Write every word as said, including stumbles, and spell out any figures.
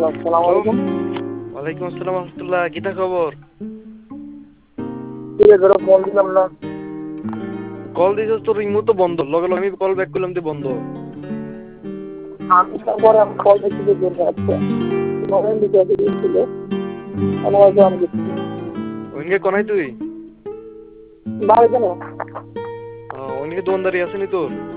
আসসালামু হ্যালো, আলাইকুম। ওয়ালাইকুম আসসালাম রহমতুল্লাহ, কিতা খবর? ঠিক আছে, ধরো ফোন দিলাম না। কল দিছিস তোর রিমো তো বন্ধ, লগে লগে আমি কল ব্যাক করলাম তো বন্ধ। আমি তারপরে আমি কল দেখতে দেখতে আচ্ছা মোবাইল দিতে দিয়েছিল আমি হয়তো আমি দেখছি ওইদিকে কোনায় তুই? বাড়ি কেন? ওইদিকে দোকানদারি আছে নি তোর?